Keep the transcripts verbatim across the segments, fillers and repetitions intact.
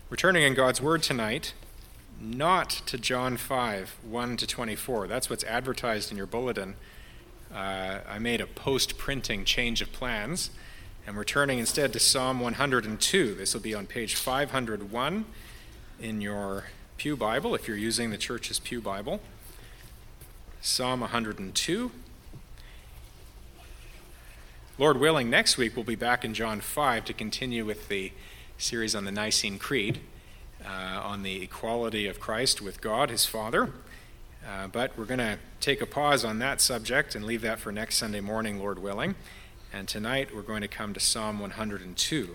We're turning in God's Word tonight, not to John five, one to twenty-four. That's what's advertised in your bulletin. Uh, I made a post-printing change of plans, and we're turning instead to Psalm one hundred two. This will be on page five hundred one in your Pew Bible, if you're using the church's Pew Bible. Psalm one hundred two. Lord willing, next week we'll be back in John five to continue with the series on the Nicene Creed, uh, on the equality of Christ with God, his Father. Uh, but we're going to take a pause on that subject and leave that for next Sunday morning, Lord willing. And tonight we're going to come to Psalm one hundred two.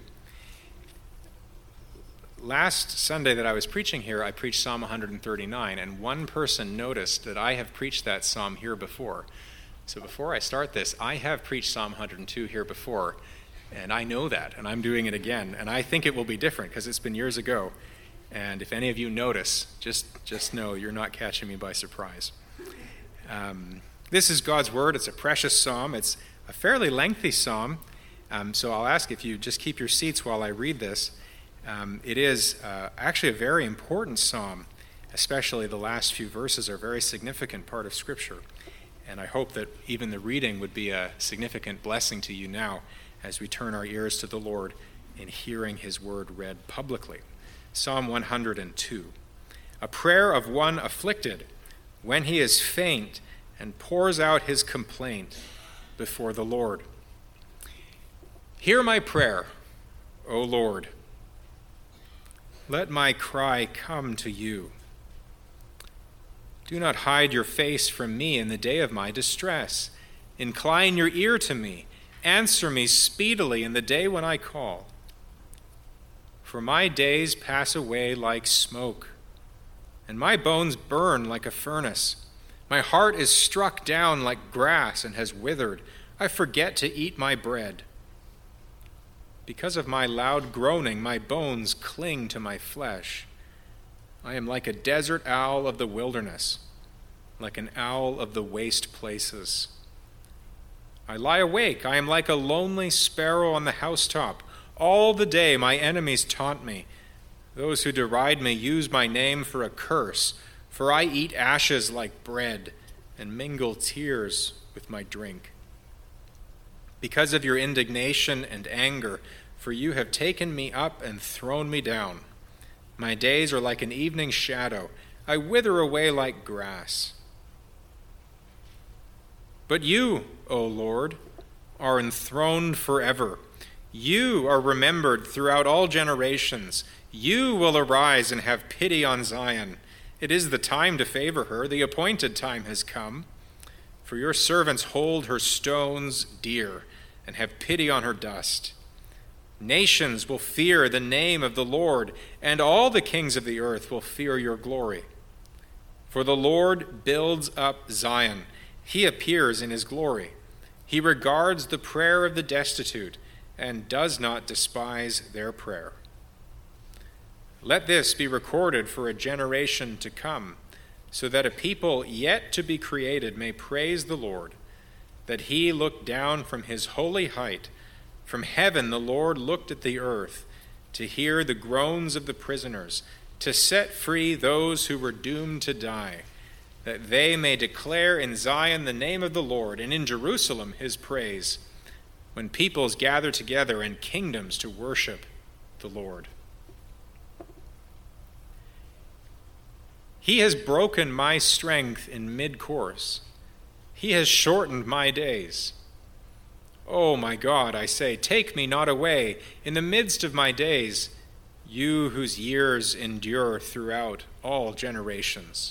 Last Sunday that I was preaching here, I preached Psalm one hundred thirty-nine, and one person noticed that I have preached that psalm here before. So before I start this, I have preached Psalm one hundred two here before, and I know that, and I'm doing it again, and I think it will be different because it's been years ago. And if any of you notice, just, just know you're not catching me by surprise. Um, this is God's Word. It's a precious psalm. It's a fairly lengthy psalm, um, so I'll ask if you just keep your seats while I read this. Um, it is uh, actually a very important psalm, especially the last few verses are a very significant part of Scripture. And I hope that even the reading would be a significant blessing to you now as we turn our ears to the Lord in hearing his word read publicly. Psalm one hundred two. A prayer of one afflicted when he is faint and pours out his complaint before the Lord. Hear my prayer, O Lord. Let my cry come to you. Do not hide your face from me in the day of my distress. Incline your ear to me. Answer me speedily in the day when I call. For my days pass away like smoke, and my bones burn like a furnace. My heart is struck down like grass and has withered. I forget to eat my bread. Because of my loud groaning, my bones cling to my flesh. I am like a desert owl of the wilderness, like an owl of the waste places. I lie awake. I am like a lonely sparrow on the housetop. All the day my enemies taunt me. Those who deride me use my name for a curse, for I eat ashes like bread and mingle tears with my drink. Because of your indignation and anger, for you have taken me up and thrown me down. My days are like an evening shadow. I wither away like grass. But you, O Lord, are enthroned forever. You are remembered throughout all generations. You will arise and have pity on Zion. It is the time to favor her. The appointed time has come. For your servants hold her stones dear and have pity on her dust. Nations will fear the name of the Lord, and all the kings of the earth will fear your glory. For the Lord builds up Zion. He appears in his glory. He regards the prayer of the destitute and does not despise their prayer. Let this be recorded for a generation to come, so that a people yet to be created may praise the Lord, that he looked down from his holy height. From heaven the Lord looked at the earth to hear the groans of the prisoners, to set free those who were doomed to die, that they may declare in Zion the name of the Lord, and in Jerusalem his praise, when peoples gather together and kingdoms to worship the Lord. He has broken my strength in mid-course. He has shortened my days. Oh, my God, I say, take me not away in the midst of my days, you whose years endure throughout all generations.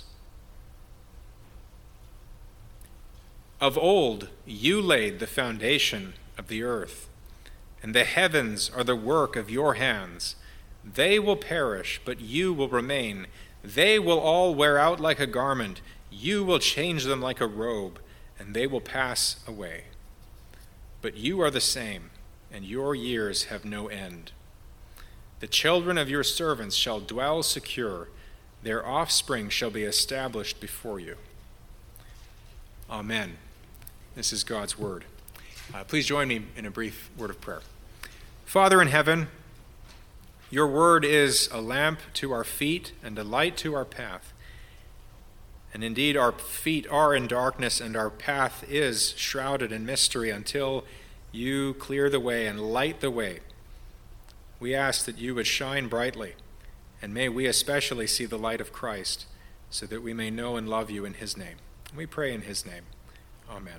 Of old you laid the foundation of the earth, and the heavens are the work of your hands. They will perish, but you will remain. They will all wear out like a garment. You will change them like a robe, and they will pass away. But you are the same, and your years have no end. The children of your servants shall dwell secure. Their offspring shall be established before you. Amen. This is God's word. Uh, please join me in a brief word of prayer. Father in heaven, Your word is a lamp to our feet and a light to our path. And indeed, our feet are in darkness and our path is shrouded in mystery until you clear the way and light the way. We ask that you would shine brightly, and may we especially see the light of Christ, so that we may know and love you in his name. We pray in his name. Amen.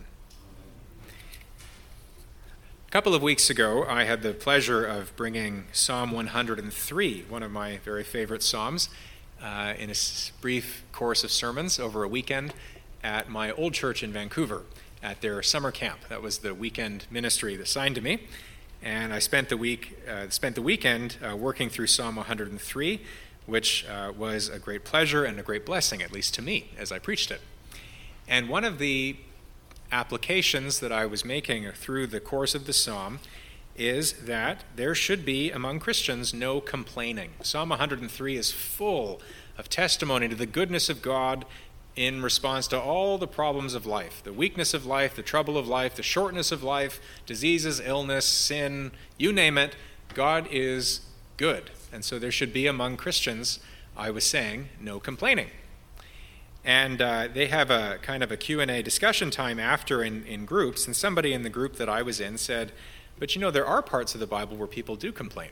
A couple of weeks ago, I had the pleasure of bringing Psalm one hundred three, one of my very favorite psalms, uh, in a brief course of sermons over a weekend at my old church in Vancouver at their summer camp. That was the weekend ministry assigned to me. And I spent the week, uh, spent the weekend uh, working through Psalm one hundred three, which uh, was a great pleasure and a great blessing, at least to me, as I preached it. And one of the applications that I was making through the course of the psalm is that there should be among Christians no complaining. Psalm one hundred three is full of testimony to the goodness of God in response to all the problems of life, the weakness of life, the trouble of life, the shortness of life, diseases, illness, sin, you name it. God is good. And so there should be among Christians, I was saying, no complaining. And uh, they have a kind of a Q and A discussion time after in, in groups, and somebody in the group that I was in said, but you know, there are parts of the Bible where people do complain.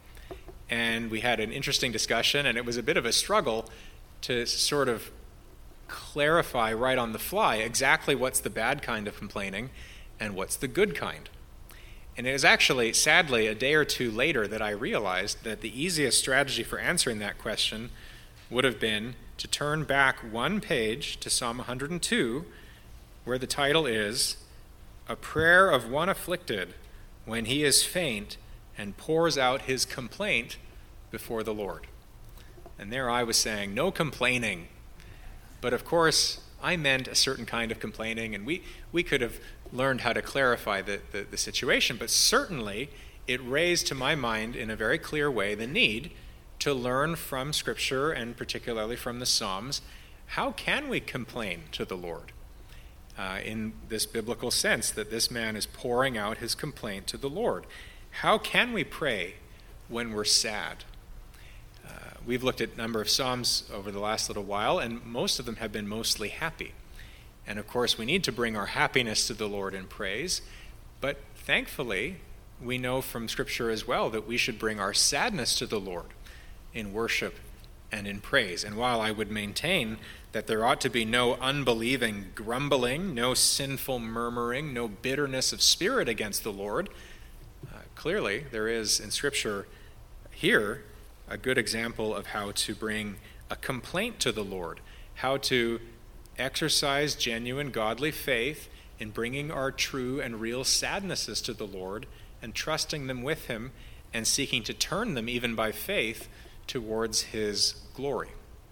And we had an interesting discussion, and it was a bit of a struggle to sort of clarify right on the fly exactly what's the bad kind of complaining and what's the good kind. And it was actually, sadly, a day or two later that I realized that the easiest strategy for answering that question would have been to turn back one page to Psalm one hundred two, where the title is, A Prayer of One Afflicted When He is Faint and Pours Out His Complaint Before the Lord. And there I was saying, no complaining. But of course, I meant a certain kind of complaining, and we, we could have learned how to clarify the, the, the situation, but certainly it raised to my mind in a very clear way the need to learn from Scripture, and particularly from the Psalms, how can we complain to the Lord uh, in this biblical sense that this man is pouring out his complaint to the Lord? How can we pray when we're sad? Uh, we've looked at a number of Psalms over the last little while, and most of them have been mostly happy. And of course, we need to bring our happiness to the Lord in praise, but thankfully, we know from Scripture as well that we should bring our sadness to the Lord in worship and in praise. And while I would maintain that there ought to be no unbelieving grumbling, no sinful murmuring, no bitterness of spirit against the Lord, uh, clearly there is in Scripture here a good example of how to bring a complaint to the Lord, how to exercise genuine godly faith in bringing our true and real sadnesses to the Lord and trusting them with him and seeking to turn them even by faith towards his glory.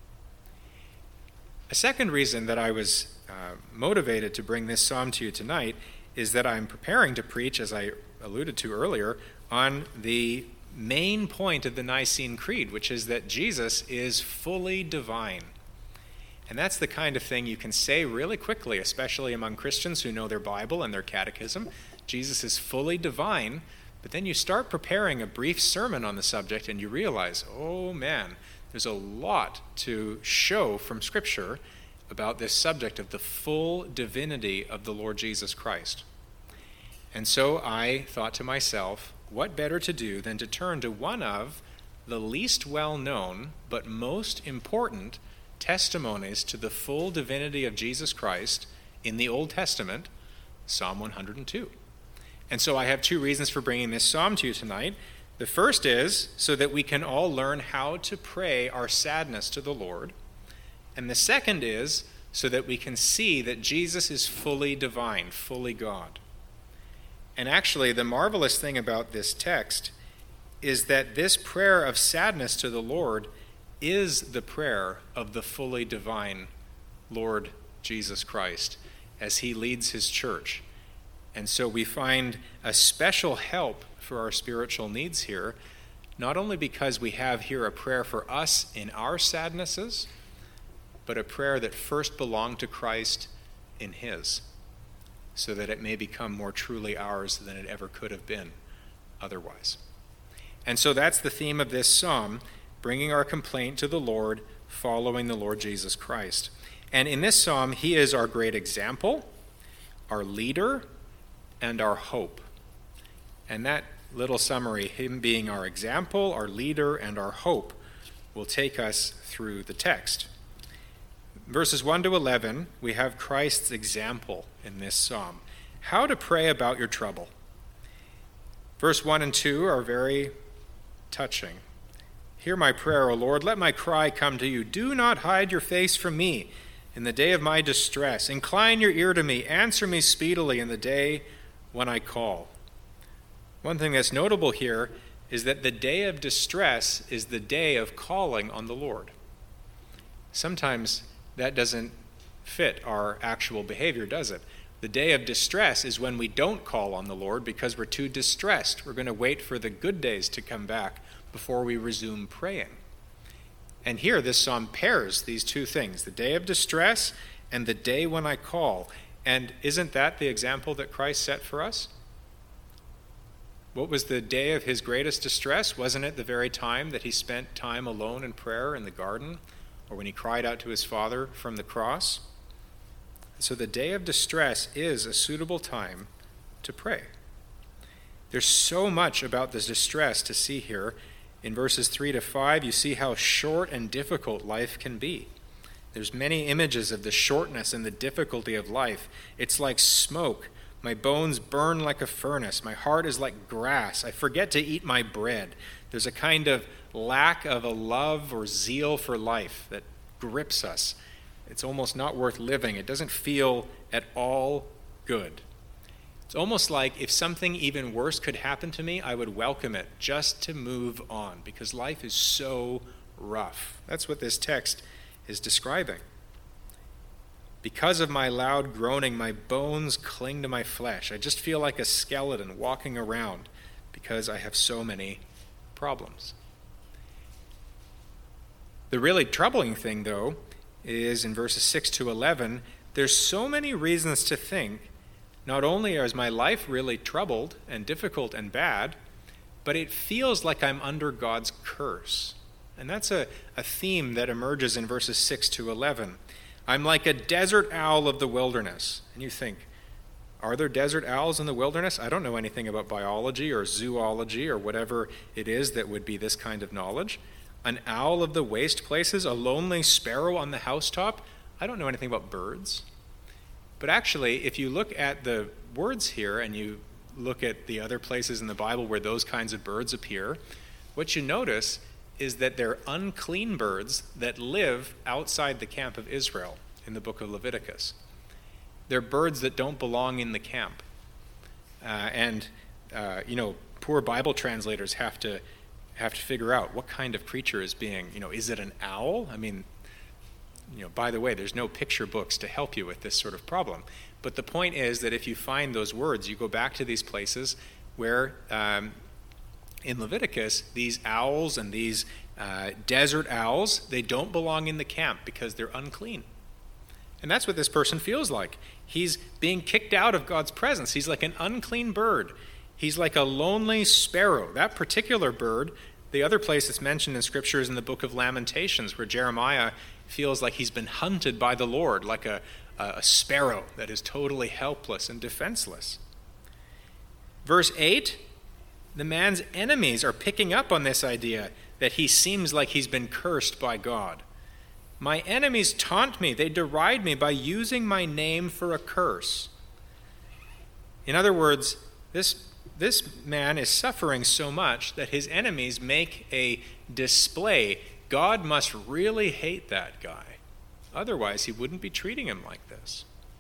A second reason that I was uh, motivated to bring this psalm to you tonight is that I'm preparing to preach, as I alluded to earlier, on the main point of the Nicene Creed, which is that Jesus is fully divine. And that's the kind of thing you can say really quickly, especially among Christians who know their Bible and their catechism. Jesus is fully divine, but then you start preparing a brief sermon on the subject and you realize, oh man, there's a lot to show from Scripture about this subject of the full divinity of the Lord Jesus Christ. And so I thought to myself, what better to do than to turn to one of the least well-known but most important testimonies to the full divinity of Jesus Christ in the Old Testament, Psalm one hundred two. And so I have two reasons for bringing this psalm to you tonight. The first is so that we can all learn how to pray our sadness to the Lord. And the second is so that we can see that Jesus is fully divine, fully God. And actually, the marvelous thing about this text is that this prayer of sadness to the Lord is the prayer of the fully divine Lord Jesus Christ as he leads his church. And so we find a special help for our spiritual needs here, not only because we have here a prayer for us in our sadnesses, but a prayer that first belonged to Christ in his, so that it may become more truly ours than it ever could have been otherwise. And so that's the theme of this psalm, bringing our complaint to the Lord, following the Lord Jesus Christ. And in this psalm, he is our great example, our leader, and our hope. And that little summary, him being our example, our leader, and our hope, will take us through the text. Verses one to eleven, we have Christ's example in this psalm. How to pray about your trouble. Verse one and two are very touching. Hear my prayer, O Lord. Let my cry come to you. Do not hide your face from me in the day of my distress. Incline your ear to me. Answer me speedily in the day when I call. One thing that's notable here is that the day of distress is the day of calling on the Lord. Sometimes that doesn't fit our actual behavior, does it? The day of distress is when we don't call on the Lord because we're too distressed. We're going to wait for the good days to come back before we resume praying. And here this psalm pairs these two things, the day of distress and the day when I call. And isn't that the example that Christ set for us? What was the day of his greatest distress? Wasn't it the very time that he spent time alone in prayer in the garden, or when he cried out to his Father from the cross? So the day of distress is a suitable time to pray. There's so much about this distress to see here. In verses three to five, you see how short and difficult life can be. There's many images of the shortness and the difficulty of life. It's like smoke. My bones burn like a furnace. My heart is like grass. I forget to eat my bread. There's a kind of lack of a love or zeal for life that grips us. It's almost not worth living. It doesn't feel at all good. It's almost like if something even worse could happen to me, I would welcome it just to move on because life is so rough. That's what this text is describing. Because of my loud groaning, my bones cling to my flesh. I just feel like a skeleton walking around because I have so many problems. The really troubling thing, though, is in verses six to eleven, there's so many reasons to think not only is my life really troubled and difficult and bad, but it feels like I'm under God's curse. And that's a, a theme that emerges in verses six to eleven. I'm like a desert owl of the wilderness. And you think, are there desert owls in the wilderness? I don't know anything about biology or zoology or whatever it is that would be this kind of knowledge. An owl of the waste places, a lonely sparrow on the housetop. I don't know anything about birds. But actually, if you look at the words here and you look at the other places in the Bible where those kinds of birds appear, what you notice is that they're unclean birds that live outside the camp of Israel in the book of Leviticus. They're birds that don't belong in the camp. Uh, and, uh, you know, poor Bible translators have to have to figure out what kind of creature is being, you know, is it an owl? I mean, you know, by the way, there's no picture books to help you with this sort of problem. But the point is that if you find those words, you go back to these places where um, in Leviticus, these owls and these uh, desert owls, they don't belong in the camp because they're unclean. And that's what this person feels like. He's being kicked out of God's presence. He's like an unclean bird. He's like a lonely sparrow. That particular bird, the other place it's mentioned in Scripture is in the book of Lamentations, where Jeremiah feels like he's been hunted by the Lord, like a, a sparrow that is totally helpless and defenseless. Verse eight, the man's enemies are picking up on this idea that he seems like he's been cursed by God. My enemies taunt me. They deride me by using my name for a curse. In other words, this, this man is suffering so much that his enemies make a display. God must really hate that guy. Otherwise, he wouldn't be treating him like this.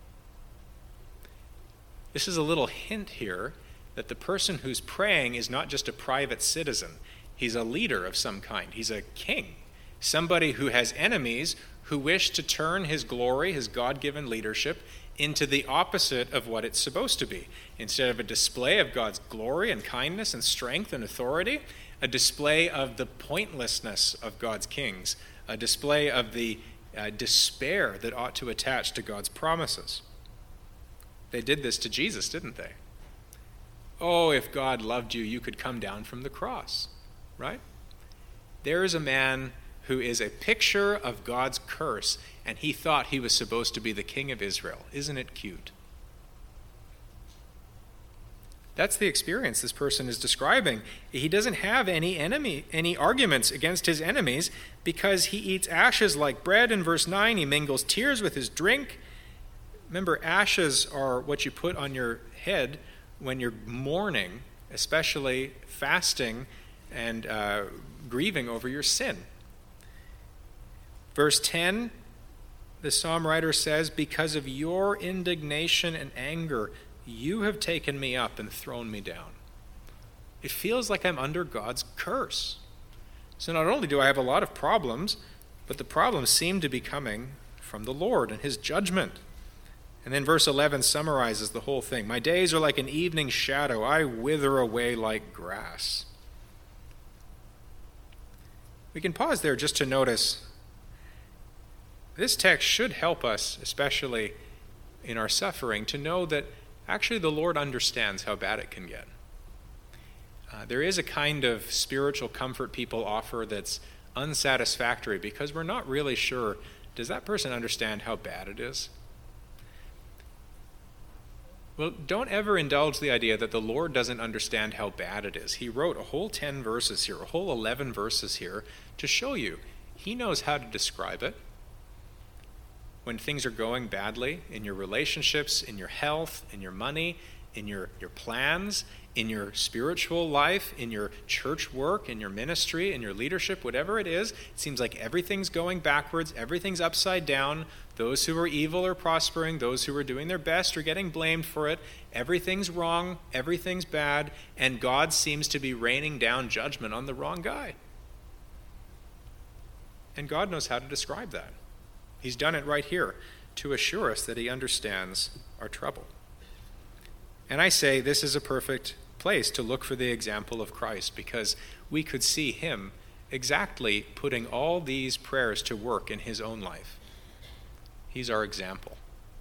This is a little hint here that the person who's praying is not just a private citizen. He's a leader of some kind. He's a king, somebody who has enemies who wish to turn his glory, his God-given leadership, into the opposite of what it's supposed to be. Instead of a display of God's glory and kindness and strength and authority, a display of the pointlessness of God's kings, a display of the uh, despair that ought to attach to God's promises. They did this to Jesus, didn't they? Oh, if God loved you, you could come down from the cross. right? There is a man who is a picture of God's curse, and he thought he was supposed to be the king of Israel. Isn't it cute? That's the experience this person is describing. He doesn't have any enemy, any arguments against his enemies because he eats ashes like bread in verse nine. He mingles tears with his drink. Remember, ashes are what you put on your head when you're mourning, especially fasting and uh, grieving over your sin. Verse ten, the psalm writer says, because of your indignation and anger, you have taken me up and thrown me down. It feels like I'm under God's curse. So not only do I have a lot of problems, but the problems seem to be coming from the Lord and his judgment. And then verse eleven summarizes the whole thing. My days are like an evening shadow. I wither away like grass. We can pause there just to notice this text should help us, especially in our suffering, to know that actually the Lord understands how bad it can get. Uh, there is a kind of spiritual comfort people offer that's unsatisfactory because we're not really sure, does that person understand how bad it is? Well, don't ever indulge the idea that the Lord doesn't understand how bad it is. He wrote a whole ten verses here, a whole eleven verses here to show you. He knows how to describe it. When things are going badly in your relationships, in your health, in your money, in your, your plans, in your spiritual life, in your church work, in your ministry, in your leadership, whatever it is, it seems like everything's going backwards, everything's upside down. Those who are evil are prospering, those who are doing their best are getting blamed for it. Everything's wrong, everything's bad, and God seems to be raining down judgment on the wrong guy. And God knows how to describe that. He's done it right here to assure us that he understands our trouble. And I say this is a perfect place to look for the example of Christ because we could see him exactly putting all these prayers to work in his own life. He's our example.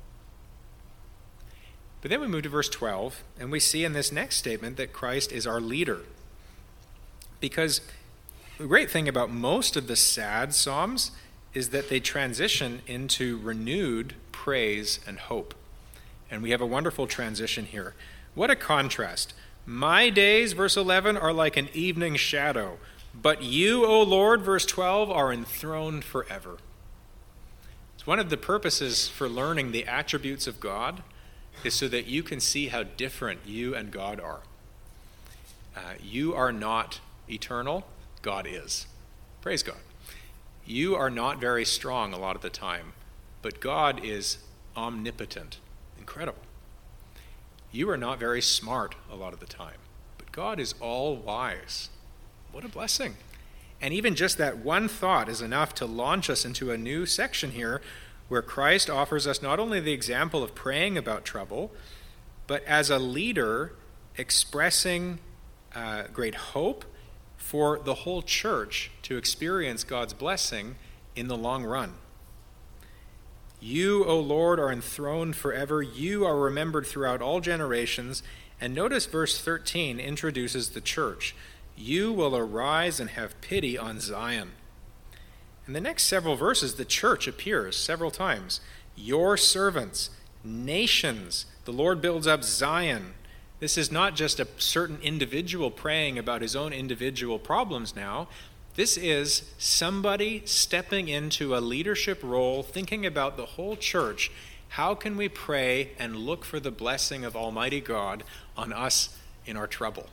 But then we move to verse twelve, and we see in this next statement that Christ is our leader. Because the great thing about most of the sad Psalms is that they transition into renewed praise and hope. And we have a wonderful transition here. What a contrast. My days, verse eleven, are like an evening shadow, but you, O Lord, verse twelve, are enthroned forever. It's one of the purposes for learning the attributes of God is so that you can see how different you and God are. Uh, you are not eternal, God is. Praise God. You are not very strong a lot of the time, but God is omnipotent, incredible. You are not very smart a lot of the time, but God is all wise. What a blessing. And even just that one thought is enough to launch us into a new section here where Christ offers us not only the example of praying about trouble, but as a leader expressing uh, great hope for the whole church to experience God's blessing in the long run. You, O Lord, are enthroned forever. You are remembered throughout all generations. And notice verse thirteen introduces the church. You will arise and have pity on Zion. In the next several verses, the church appears several times. Your servants, nations, the Lord builds up Zion. This is not just a certain individual praying about his own individual problems now. This is somebody stepping into a leadership role, thinking about the whole church. How can we pray and look for the blessing of Almighty God on us in our trouble?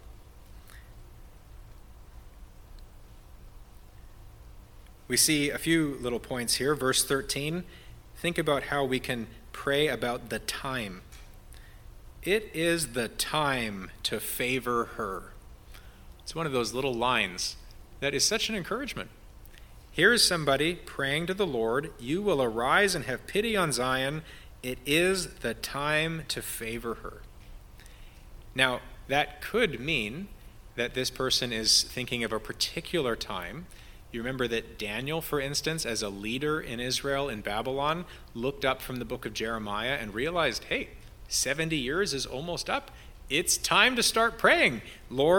We see a few little points here. Verse thirteen, think about how we can pray about the time. It is the time to favor her. It's one of those little lines that is such an encouragement. Here's somebody praying to the Lord, you will arise and have pity on Zion. It is the time to favor her. Now, that could mean that this person is thinking of a particular time. You remember that Daniel, for instance, as a leader in Israel in Babylon, looked up from the book of Jeremiah and realized, hey, seventy years is almost up. It's time to start praying. Lord,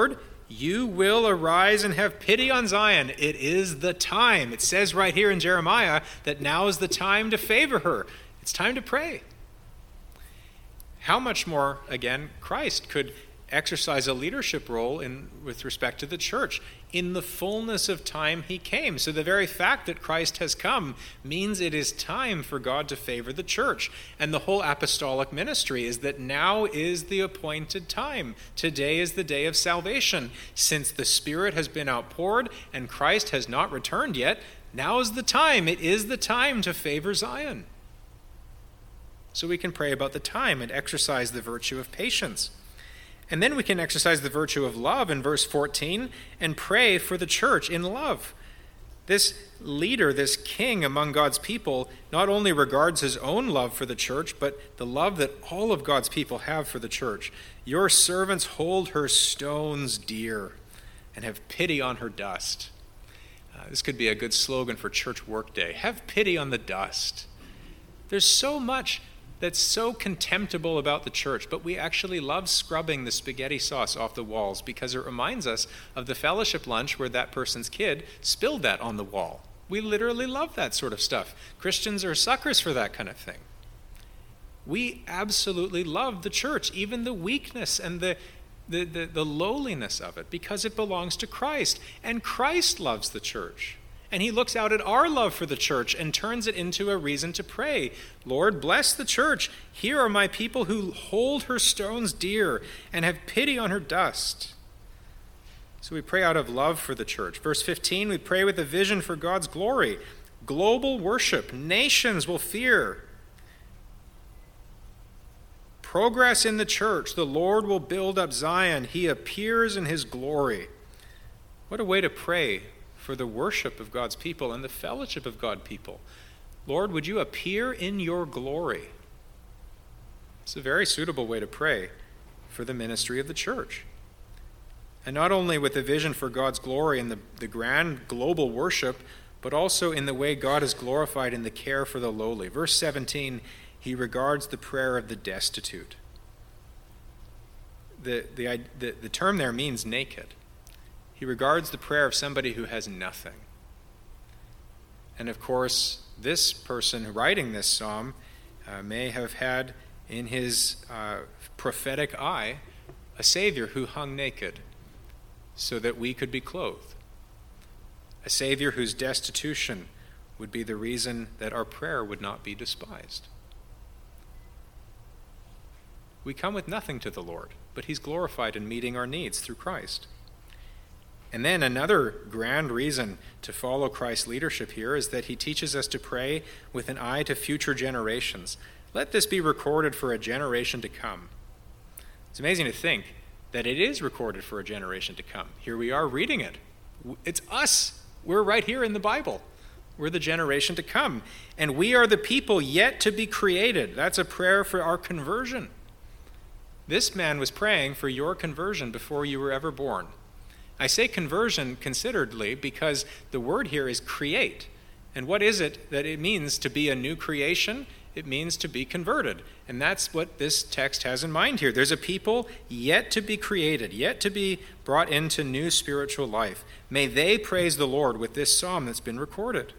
you will arise and have pity on Zion. It is the time. It says right here in Jeremiah that now is the time to favor her. It's time to pray. How much more, again, Christ could exercise a leadership role in with respect to the church. In the fullness of time he came. So the very fact that Christ has come means it is time for God to favor the church. And the whole apostolic ministry is that now is the appointed time. Today is the day of salvation. Since the Spirit has been outpoured and Christ has not returned yet, now is the time. It is the time to favor Zion. So we can pray about the time and exercise the virtue of patience. And then we can exercise the virtue of love in verse fourteen and pray for the church in love. This leader, this king among God's people, not only regards his own love for the church, but the love that all of God's people have for the church. Your servants hold her stones dear and have pity on her dust. Uh, this could be a good slogan for church workday. Have pity on the dust. There's so much that's so contemptible about the church, but we actually love scrubbing the spaghetti sauce off the walls because it reminds us of the fellowship lunch where that person's kid spilled that on the wall. We literally love that sort of stuff. Christians are suckers for that kind of thing. We absolutely love the church, even the weakness and the, the, the, the lowliness of it, because it belongs to Christ, and Christ loves the church. And he looks out at our love for the church and turns it into a reason to pray. Lord, bless the church. Here are my people who hold her stones dear and have pity on her dust. So we pray out of love for the church. Verse fifteen, we pray with a vision for God's glory. Global worship. Nations will fear. Progress in the church. The Lord will build up Zion. He appears in his glory. What a way to pray for the worship of God's people and the fellowship of God's people. Lord, would you appear in your glory? It's a very suitable way to pray for the ministry of the church. And not only with the vision for God's glory and the, the grand global worship, but also in the way God is glorified in the care for the lowly. Verse seventeen, he regards the prayer of the destitute. The, the, the, the term there means naked. He regards the prayer of somebody who has nothing. And of course, this person writing this psalm uh, may have had in his uh, prophetic eye a Savior who hung naked so that we could be clothed. A Savior whose destitution would be the reason that our prayer would not be despised. We come with nothing to the Lord, but he's glorified in meeting our needs through Christ. And then another grand reason to follow Christ's leadership here is that he teaches us to pray with an eye to future generations. Let this be recorded for a generation to come. It's amazing to think that it is recorded for a generation to come. Here we are reading it. It's us. We're right here in the Bible. We're the generation to come. And we are the people yet to be created. That's a prayer for our conversion. This man was praying for your conversion before you were ever born. I say conversion consideredly because the word here is create. And what is it that it means to be a new creation? It means to be converted. And that's what this text has in mind here. There's a people yet to be created, yet to be brought into new spiritual life. May they praise the Lord with this psalm that's been recorded.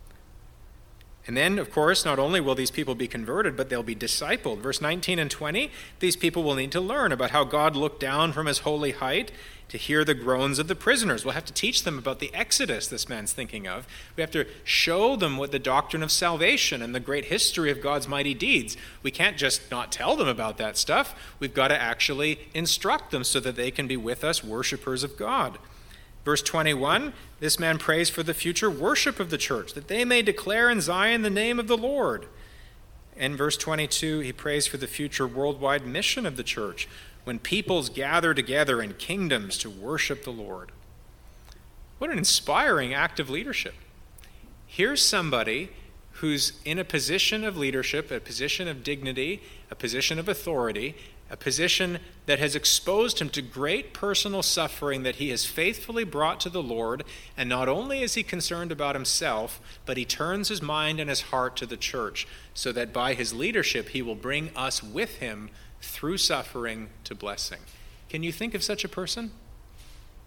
And then, of course, not only will these people be converted, but they'll be discipled. Verse nineteen and twenty, these people will need to learn about how God looked down from his holy height to hear the groans of the prisoners. We'll have to teach them about the Exodus this man's thinking of. We have to show them what the doctrine of salvation and the great history of God's mighty deeds. We can't just not tell them about that stuff. We've got to actually instruct them so that they can be with us, worshipers of God. Verse twenty-one, this man prays for the future worship of the church, that they may declare in Zion the name of the Lord. And verse twenty-two, he prays for the future worldwide mission of the church, when peoples gather together in kingdoms to worship the Lord. What an inspiring act of leadership. Here's somebody who's in a position of leadership, a position of dignity, a position of authority, a position that has exposed him to great personal suffering that he has faithfully brought to the Lord, and not only is he concerned about himself, but he turns his mind and his heart to the church, so that by his leadership he will bring us with him through suffering to blessing. Can you think of such a person?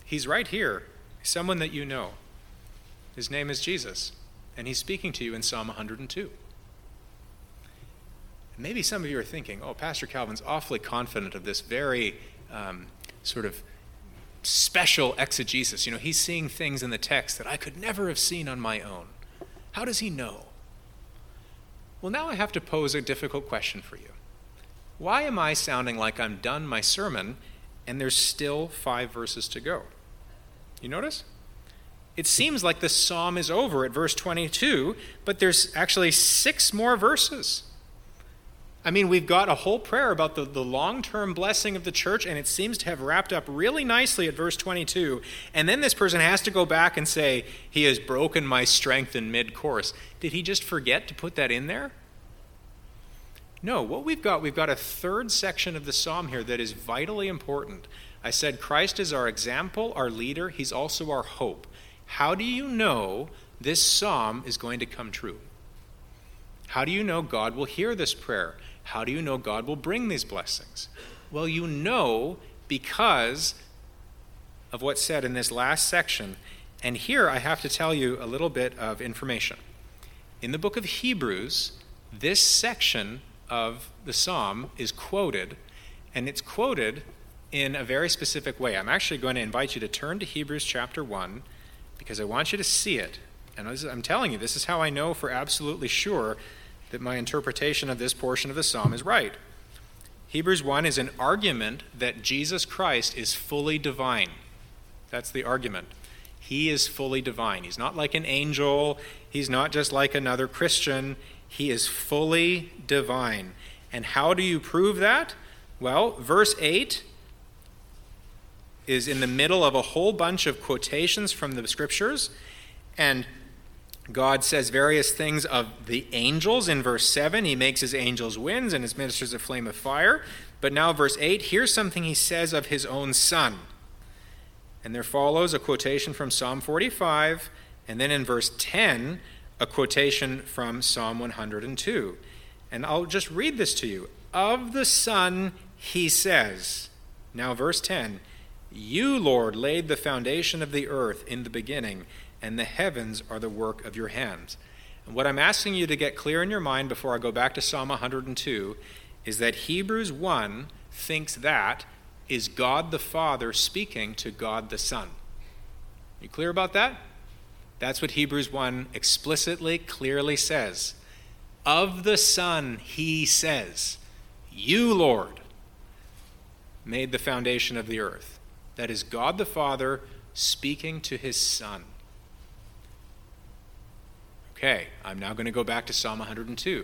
He's right here, someone that you know. His name is Jesus, and he's speaking to you in Psalm one hundred two. Maybe some of you are thinking, oh, Pastor Calvin's awfully confident of this very um, sort of special exegesis. You know, he's seeing things in the text that I could never have seen on my own. How does he know? Well, now I have to pose a difficult question for you. Why am I sounding like I'm done my sermon and there's still five verses to go? You notice? It seems like the psalm is over at verse twenty-two, but there's actually six more verses. I mean, we've got a whole prayer about the, the long-term blessing of the church, and it seems to have wrapped up really nicely at verse twenty-two. And then this person has to go back and say, he has broken my strength in mid-course. Did he just forget to put that in there? No, what we've got, we've got a third section of the psalm here that is vitally important. I said Christ is our example, our leader. He's also our hope. How do you know this psalm is going to come true? How do you know God will hear this prayer? How do you know God will bring these blessings? Well, you know because of what's said in this last section. And here I have to tell you a little bit of information. In the book of Hebrews, this section of the psalm is quoted, and it's quoted in a very specific way. I'm actually going to invite you to turn to Hebrews chapter one because I want you to see it. And I'm telling you, this is how I know for absolutely sure that my interpretation of this portion of the psalm is right. Hebrews one is an argument that Jesus Christ is fully divine. That's the argument. He is fully divine. He's not like an angel. He's not just like another Christian. He is fully divine. And how do you prove that? Well, verse eight is in the middle of a whole bunch of quotations from the scriptures, and God says various things of the angels. In verse seven, he makes his angels winds and his ministers a flame of fire. But now verse eight, here's something he says of his own son. And there follows a quotation from Psalm forty-five, and then in verse ten, a quotation from Psalm one hundred two. And I'll just read this to you. Of the Son, he says, now verse ten, you, Lord, laid the foundation of the earth in the beginning, and the heavens are the work of your hands. And what I'm asking you to get clear in your mind before I go back to Psalm one hundred two is that Hebrews one thinks that is God the Father speaking to God the Son. You clear about that? That's what Hebrews one explicitly, clearly says. Of the Son, he says, you, Lord, made the foundation of the earth. That is God the Father speaking to his Son. Okay, I'm now going to go back to Psalm one hundred two.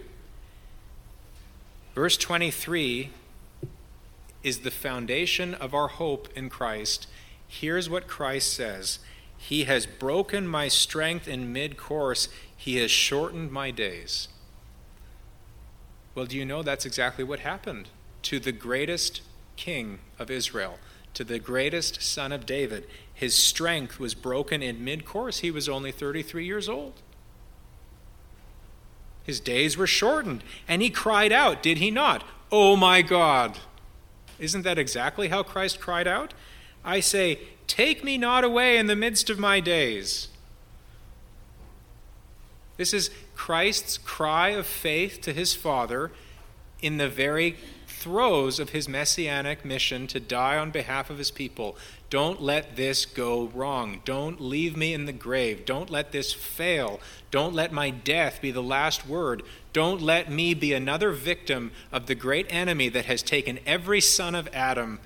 Verse twenty-three is the foundation of our hope in Christ. Here's what Christ says. He has broken my strength in mid-course. He has shortened my days. Well, do you know that's exactly what happened to the greatest king of Israel, to the greatest son of David? His strength was broken in mid-course. He was only thirty-three years old. His days were shortened, and he cried out, did he not? Oh my God! Isn't that exactly how Christ cried out? I say, take me not away in the midst of my days. This is Christ's cry of faith to his Father in the very throes of his messianic mission to die on behalf of his people. Don't let this go wrong. Don't leave me in the grave. Don't let this fail. Don't let my death be the last word. Don't let me be another victim of the great enemy that has taken every son of Adam.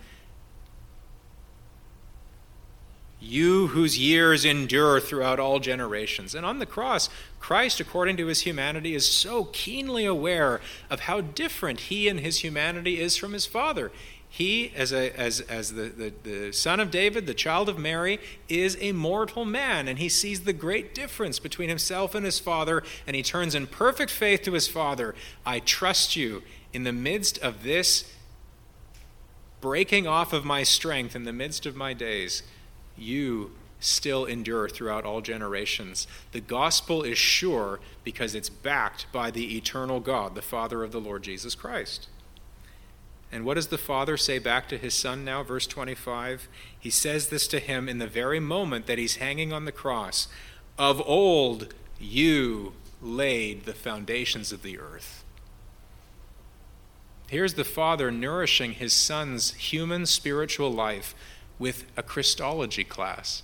You whose years endure throughout all generations. And on the cross, Christ, according to his humanity, is so keenly aware of how different he in his humanity is from his Father. He, as a as as the, the, the son of David, the child of Mary, is a mortal man, and he sees the great difference between himself and his Father, and he turns in perfect faith to his Father. I trust you in the midst of this breaking off of my strength, in the midst of my days. You still endure throughout all generations. The gospel is sure because it's backed by the eternal God, the Father of the Lord Jesus Christ. And what does the Father say back to his Son now? Verse twenty-five. He says this to him in the very moment that he's hanging on the cross. Of old you laid the foundations of the earth. Here's the Father nourishing his Son's human spiritual life with a Christology class.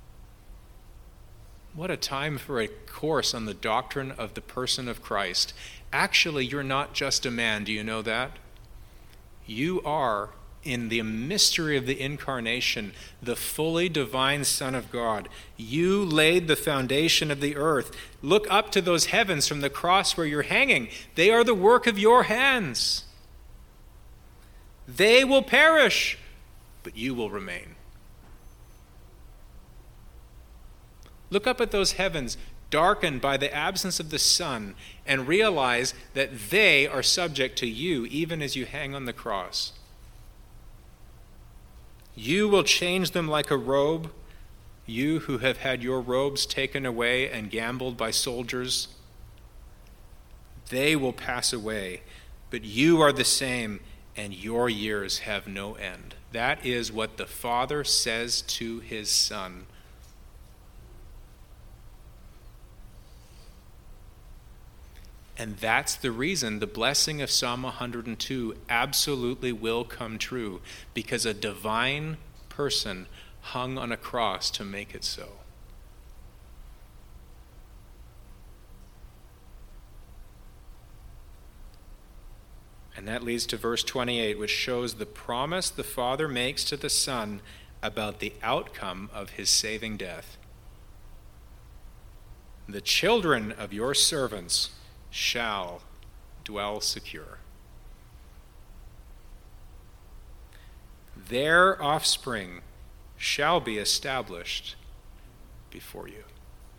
What a time for a course on the doctrine of the person of Christ. Actually, you're not just a man. Do you know that? You are, in the mystery of the incarnation, the fully divine Son of God. You laid the foundation of the earth. Look up to those heavens from the cross where you're hanging. They are the work of your hands. They will perish, but you will remain. Look up at those heavens, darkened by the absence of the sun, and realize that they are subject to you, even as you hang on the cross. You will change them like a robe, you who have had your robes taken away and gambled by soldiers. They will pass away, but you are the same, and your years have no end. That is what the Father says to his Son. And that's the reason the blessing of Psalm one hundred two absolutely will come true, because a divine person hung on a cross to make it so. And that leads to verse twenty-eight, which shows the promise the Father makes to the Son about the outcome of his saving death. The children of your servants shall dwell secure. Their offspring shall be established before you.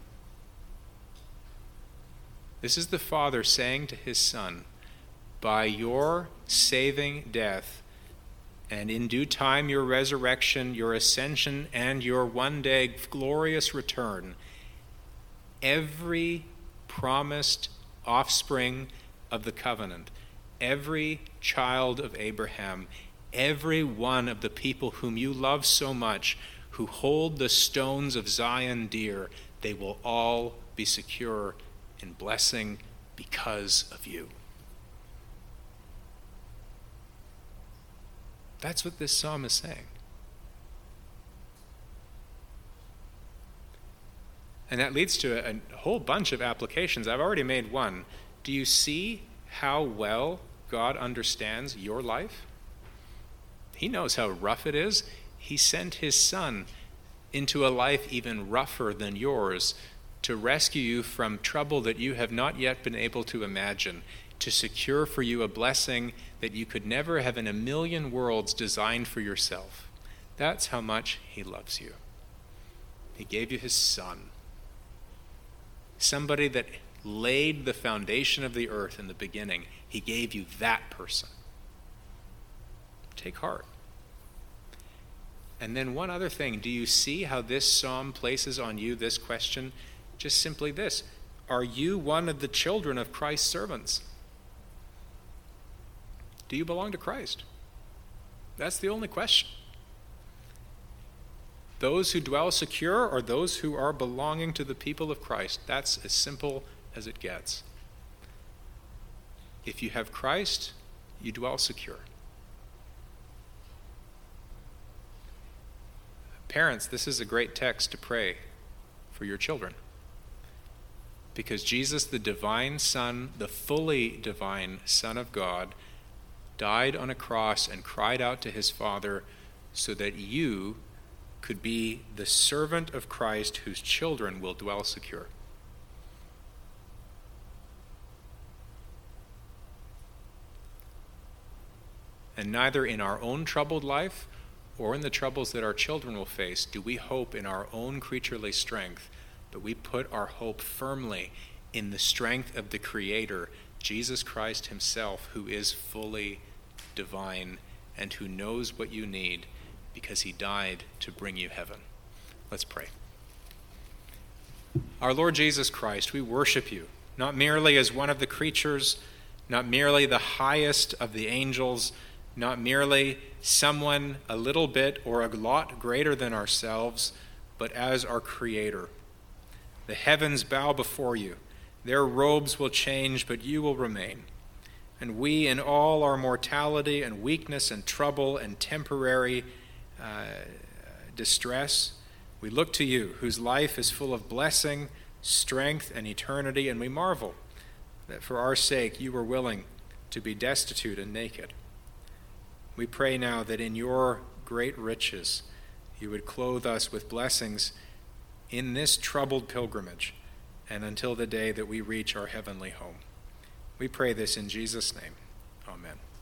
This is the Father saying to his Son, by your saving death, and in due time your resurrection, your ascension, and your one day glorious return, every promised offspring of the covenant, every child of Abraham, every one of the people whom you love so much, who hold the stones of Zion dear, they will all be secure in blessing because of you. That's what this psalm is saying. And that leads to a, a whole bunch of applications. I've already made one. Do you see how well God understands your life? He knows how rough it is. He sent his Son into a life even rougher than yours to rescue you from trouble that you have not yet been able to imagine, to secure for you a blessing that you could never have in a million worlds designed for yourself. That's how much he loves you. He gave you his Son. Somebody that laid the foundation of the earth in the beginning. He gave you that person. Take heart. And then one other thing. Do you see how this psalm places on you this question? Just simply this. Are you one of the children of Christ's servants? Do you belong to Christ? That's the only question. Those who dwell secure are those who are belonging to the people of Christ. That's as simple as it gets. If you have Christ, you dwell secure. Parents, this is a great text to pray for your children. Because Jesus, the divine Son, the fully divine Son of God, died on a cross and cried out to his Father so that you could be the servant of Christ whose children will dwell secure. And neither in our own troubled life or in the troubles that our children will face do we hope in our own creaturely strength, but we put our hope firmly in the strength of the Creator, Jesus Christ himself, who is fully divine and who knows what you need because he died to bring you heaven. Let's pray. Our Lord Jesus Christ, we worship you, not merely as one of the creatures, not merely the highest of the angels, not merely someone a little bit or a lot greater than ourselves, but as our Creator. The heavens bow before you. Their robes will change, but you will remain. And we, in all our mortality and weakness and trouble and temporary uh, distress, we look to you, whose life is full of blessing, strength, and eternity, and we marvel that for our sake you were willing to be destitute and naked. We pray now that in your great riches you would clothe us with blessings in this troubled pilgrimage and until the day that we reach our heavenly home. We pray this in Jesus' name. Amen.